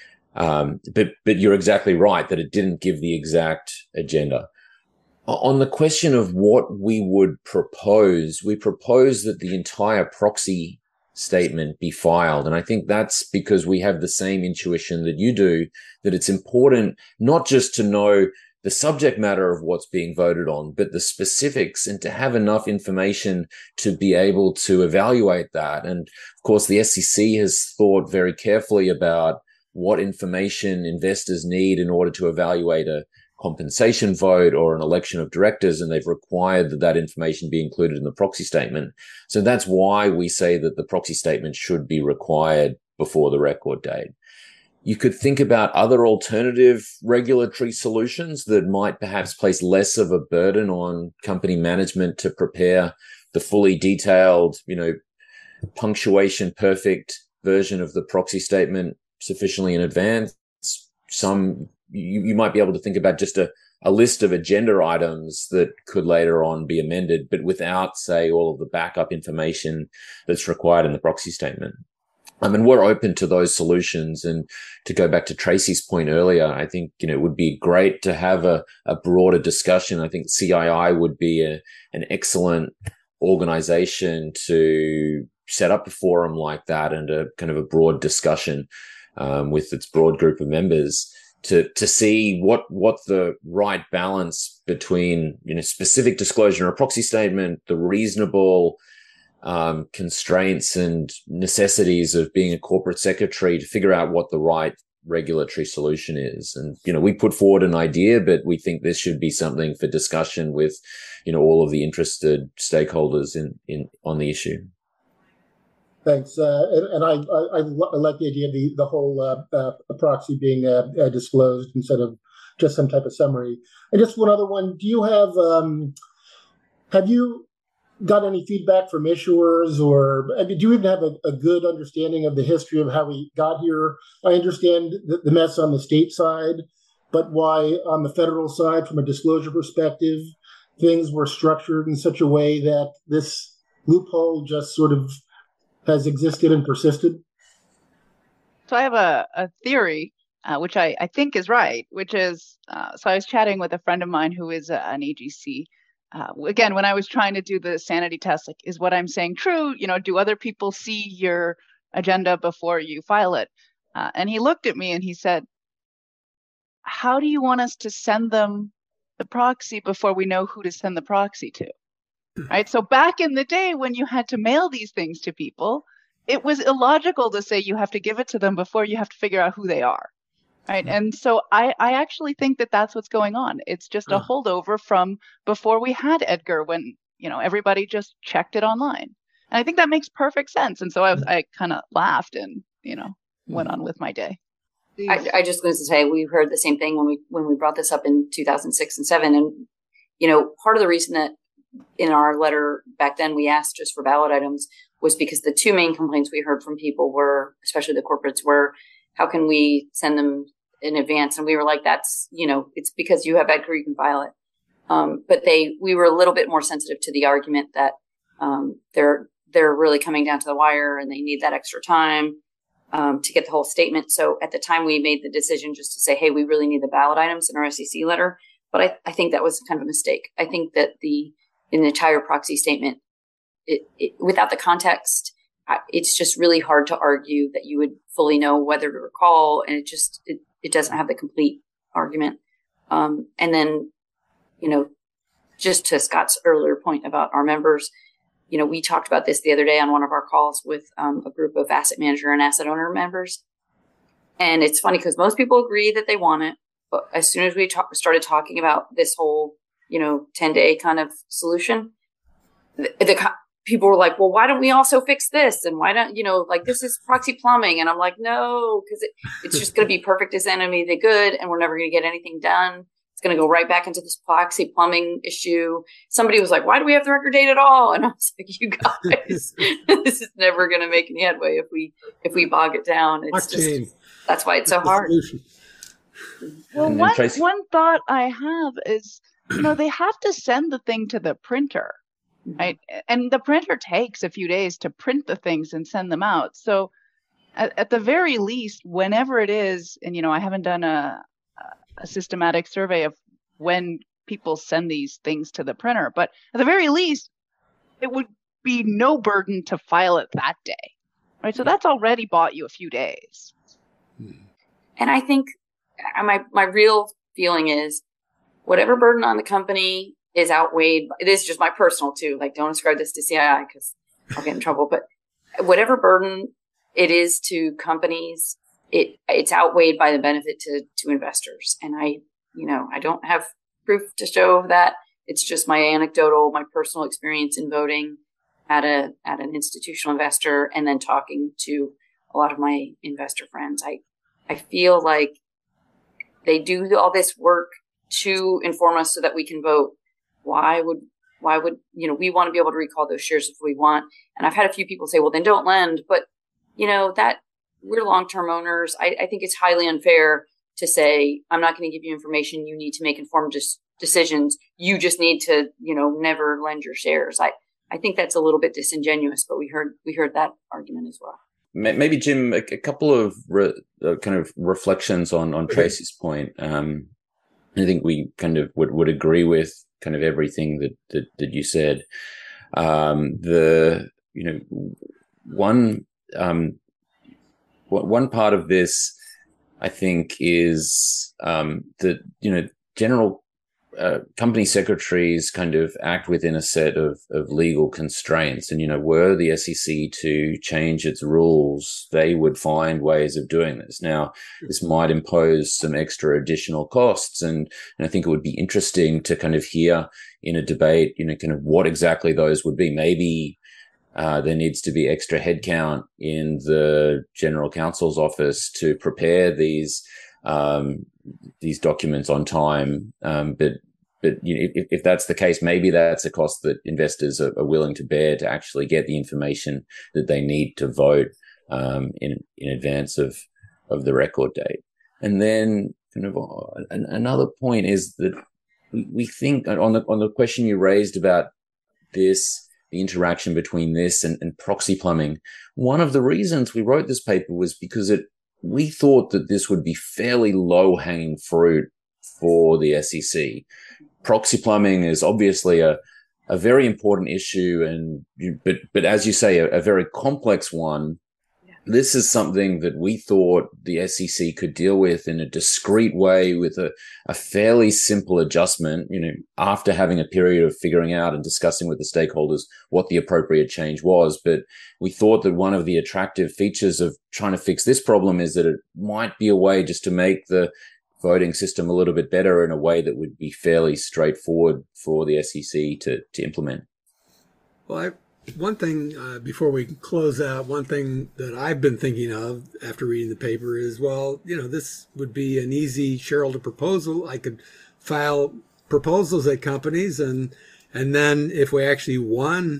Um, but, but you're exactly right that it didn't give the exact agenda. On the question of what we would propose, we propose that the entire proxy statement be filed. And I think that's because we have the same intuition that you do, that it's important not just to know the subject matter of what's being voted on, but the specifics, and to have enough information to be able to evaluate that. And of course, the S E C has thought very carefully about what information investors need in order to evaluate a compensation vote or an election of directors, and they've required that that information be included in the proxy statement. So that's why we say that the proxy statement should be required before the record date. You could think about other alternative regulatory solutions that might perhaps place less of a burden on company management to prepare the fully detailed, you know, punctuation perfect version of the proxy statement sufficiently in advance. Some you, you might be able to think about just a, a list of agenda items that could later on be amended, but without, say, all of the backup information that's required in the proxy statement. I mean, we're open to those solutions. And to go back to Tracy's point earlier, I think, you know, it would be great to have a, a broader discussion. I think C I I would be a, an excellent organization to set up a forum like that and a kind of a broad discussion um, with its broad group of members to to see what what the right balance between, you know, specific disclosure in a proxy statement, the reasonable um, constraints and necessities of being a corporate secretary, to figure out what the right regulatory solution is. And, you know, we put forward an idea, but we think this should be something for discussion with, you know, all of the interested stakeholders in, in on the issue. Thanks. Uh, and, and I, I, I like the idea of the, the whole uh, uh, proxy being uh, uh, disclosed instead of just some type of summary. And just one other one. Do you have, um, have you got any feedback from issuers, or I mean, do you even have a, a good understanding of the history of how we got here? I understand the, the mess on the state side, but why on the federal side, from a disclosure perspective, things were structured in such a way that this loophole just sort of has existed and persisted? So I have a, a theory, uh, which I, I think is right, which is, uh, so I was chatting with a friend of mine who is a, an A G C. Uh, again, when I was trying to do the sanity test, like, is what I'm saying true? You know, do other people see your agenda before you file it? Uh, and he looked at me and he said, how do you want us to send them the proxy before we know who to send the proxy to? Right. So back in the day when you had to mail these things to people, it was illogical to say you have to give it to them before you have to figure out who they are. Right. And so I, I actually think that that's what's going on. It's just a holdover from before we had Edgar, when, you know, everybody just checked it online. And I think that makes perfect sense. And so I, I kind of laughed and, you know, went on with my day. I, I just was to say, we heard the same thing when we when we brought this up in two thousand six and seven. And, you know, part of the reason that in our letter back then we asked just for ballot items was because the two main complaints we heard from people were, especially the corporates, were, how can we send them in advance? And we were like, that's, you know, it's because you have Edgar, you can file it. Um, but they, we were a little bit more sensitive to the argument that um, they're they're really coming down to the wire and they need that extra time um, to get the whole statement. So at the time we made the decision just to say, hey, we really need the ballot items in our S E C letter. But I, I think that was kind of a mistake. I think that the in the entire proxy statement, it, it, without the context, it's just really hard to argue that you would fully know whether to recall. And it just, it, it doesn't have the complete argument. Um, and then, you know, just to Scott's earlier point about our members, you know, we talked about this the other day on one of our calls with um, a group of asset manager and asset owner members. And it's funny because most people agree that they want it. But as soon as we talk, started talking about this whole, you know, ten day kind of solution, the, the people were like, well, why don't we also fix this? And why don't, you know, like, this is proxy plumbing. And I'm like, no, because it, it's just going to be perfect as enemy of the good. And we're never going to get anything done. It's going to go right back into this proxy plumbing issue. Somebody was like, why do we have the record date at all? And I was like, you guys, this is never going to make any headway if we, if we bog it down. It's just, that's why it's so hard. Well, one, one thought I have is, you know, they have to send the thing to the printer, right? And the printer takes a few days to print the things and send them out. So at, at the very least, whenever it is, and, you know, I haven't done a, a systematic survey of when people send these things to the printer, but at the very least, it would be no burden to file it that day, right? So that's already bought you a few days. And I think my, my real feeling is, whatever burden on the company is outweighed. This is just my personal too. Like, don't ascribe this to C I I because I'll get in trouble. But whatever burden it is to companies, it it's outweighed by the benefit to to investors. And I, you know, I don't have proof to show that. It's just my anecdotal, my personal experience in voting at a at an institutional investor, and then talking to a lot of my investor friends. I I feel like they do all this work to inform us so that we can vote. Why would, why would, you know, we want to be able to recall those shares if we want. And I've had a few people say, well, then don't lend. But, you know, that we're long-term owners. I, I think it's highly unfair to say, I'm not going to give you information. You need to make informed dis- decisions. You just need to, you know, never lend your shares. I, I think that's a little bit disingenuous, but we heard, we heard that argument as well. maybe Jim, a, a couple of re, uh, kind of reflections on on Tracy's point. Um, I think we kind of would, would agree with kind of everything that that, that you said. Um, the you know one um, one part of this, I think, is um, that you know general uh, company secretaries kind of act within a set of, of legal constraints. And, you know, were the S E C to change its rules, they would find ways of doing this. Now, this might impose some extra additional costs. And, and I think it would be interesting to kind of hear in a debate, you know, kind of what exactly those would be. Maybe uh, there needs to be extra headcount in the general counsel's office to prepare these um, these documents on time. Um, but But you know, if, if that's the case, maybe that's a cost that investors are, are willing to bear to actually get the information that they need to vote um, in in advance of of the record date. And then, kind of, uh, an, another point is that we think on the on the question you raised about this, the interaction between this and, and proxy plumbing. One of the reasons we wrote this paper was because it we thought that this would be fairly low hanging fruit for the S E C. Proxy plumbing is obviously a, a very important issue, and but but as you say, a, a very complex one. Yeah. This is something that we thought the S E C could deal with in a discrete way with a, a fairly simple adjustment, you know, after having a period of figuring out and discussing with the stakeholders what the appropriate change was. But we thought that one of the attractive features of trying to fix this problem is that it might be a way just to make the voting system a little bit better in a way that would be fairly straightforward for the S E C to, to implement. Well, I, one thing uh, before we close out, one thing that I've been thinking of after reading the paper is, well, you know, this would be an easy shareholder proposal. I could file proposals at companies, and and then if we actually won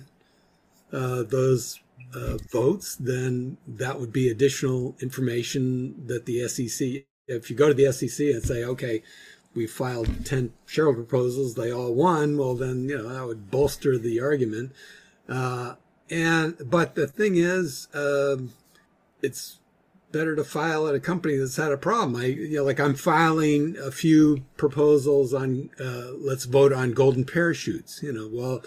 uh, those uh, votes, then that would be additional information that the S E C. If you go to the S E C and say, okay, we filed ten shareholder proposals, they all won, well, then, you know, that would bolster the argument. Uh, and, but the thing is, um, it's better to file at a company that's had a problem. I, you know, like I'm filing a few proposals on, uh, let's vote on golden parachutes, you know, well,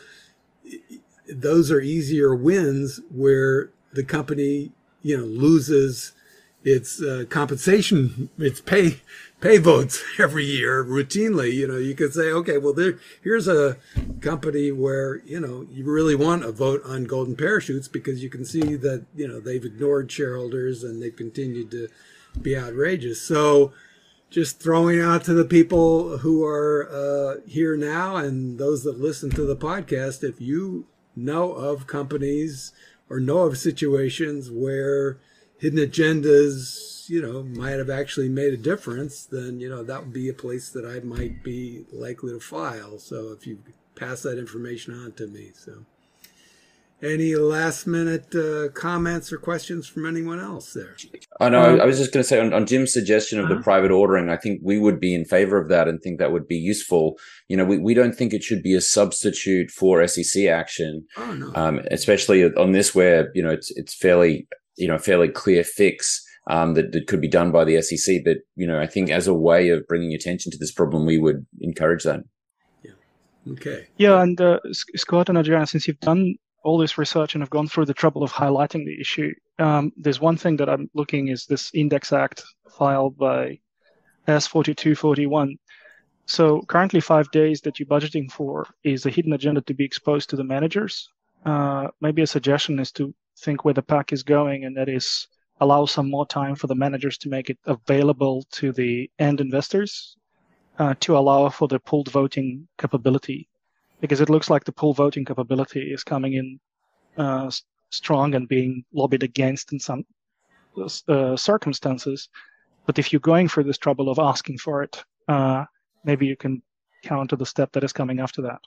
those are easier wins where the company, you know, loses its uh, compensation, its pay pay votes every year routinely. You know, you could say, okay, well, there here's a company where, you know, you really want a vote on golden parachutes because you can see that, you know, they've ignored shareholders and they've continued to be outrageous. So just throwing out to the people who are uh, here now and those that listen to the podcast, if you know of companies or know of situations where hidden agendas, you know, might have actually made a difference, then, you know, that would be a place that I might be likely to file. So if you pass that information on to me. So any last minute uh, comments or questions from anyone else there? Oh, no, I was just going to say on, on Jim's suggestion of uh-huh. the private ordering, I think we would be in favor of that and think that would be useful. You know, we, we don't think it should be a substitute for S E C action, oh, no. um, especially on this where, you know, it's it's fairly, you know, fairly clear fix um, that, that could be done by the S E C. But, you know, I think as a way of bringing attention to this problem, we would encourage that. Yeah. Okay. Yeah. And uh, Scott and Adriana, since you've done all this research and have gone through the trouble of highlighting the issue, um, there's one thing that I'm looking is this Index Act filed by S forty-two forty-one. So currently five days that you're budgeting for is a hidden agenda to be exposed to the managers. Uh, maybe a suggestion is to think where the pack is going, and that is allow some more time for the managers to make it available to the end investors uh, to allow for the pooled voting capability, because it looks like the pooled voting capability is coming in uh, strong and being lobbied against in some uh, circumstances. But if you're going through this trouble of asking for it, uh, maybe you can counter the step that is coming after that.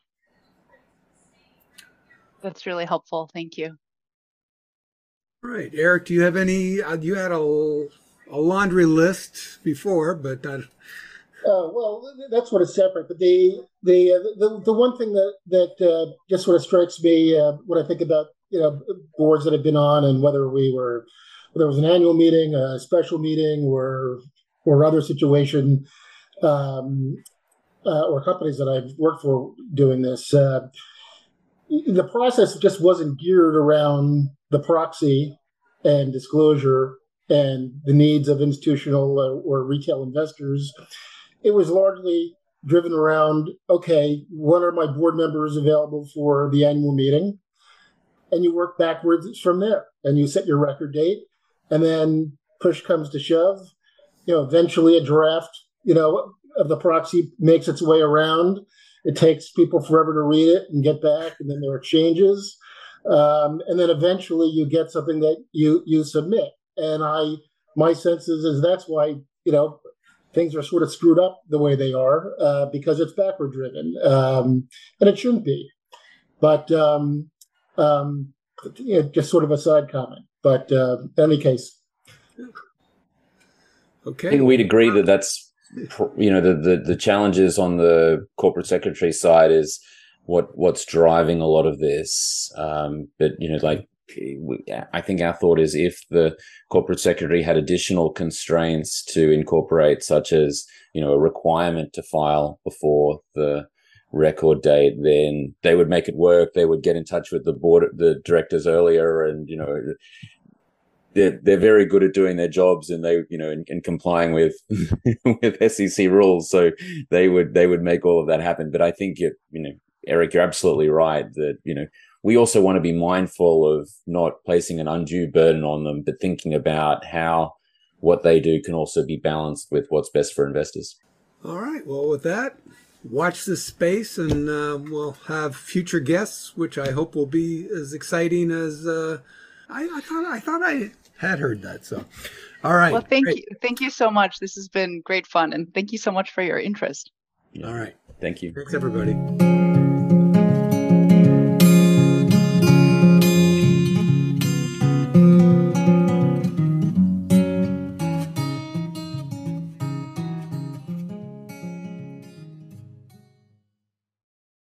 That's really helpful. Thank you. Right. Eric, do you have any, uh, you had a, a laundry list before, but. Uh... Uh, well, that's sort of separate, but the, the, uh, the, the one thing that, that uh, just sort of strikes me uh, when I think about, you know, boards that I've been on and whether we were whether it was an annual meeting, a special meeting, or or other situation, um, uh, or companies that I've worked for doing this, uh, the process just wasn't geared around the proxy and disclosure and the needs of institutional or retail investors. It was largely driven around, okay, when are my board members available for the annual meeting? And you work backwards from there, and you set your record date, and then push comes to shove. You know, eventually a draft, you know, of the proxy makes its way around. It takes people forever to read it and get back, and then there are changes. Um, and then eventually you get something that you you submit. And I, my sense is, is that's why, you know, things are sort of screwed up the way they are, uh, because it's backward driven, um, and it shouldn't be. But um, um, you know, just sort of a side comment. But uh, in any case, okay, I think we'd agree that that's, you know, the, the the challenges on the corporate secretary side is what what's driving a lot of this. Um, but you know, like. I think our thought is if the corporate secretary had additional constraints to incorporate, such as, you know, a requirement to file before the record date, then they would make it work. They would get in touch with the board, the directors earlier, and, you know, they're, they're very good at doing their jobs, and they, you know, in, in complying with, with S E C rules. So they would, they would make all of that happen. But I think, you, you know, Eric, you're absolutely right that, you know, we also want to be mindful of not placing an undue burden on them, but thinking about how what they do can also be balanced with what's best for investors. All right. Well, with that, watch this space, and uh, we'll have future guests, which I hope will be as exciting as uh, I, I thought. I thought I had heard that. So, all right. Well, thank great. you. Thank you so much. This has been great fun, and thank you so much for your interest. Yeah. All right. Thank you. Thanks, everybody.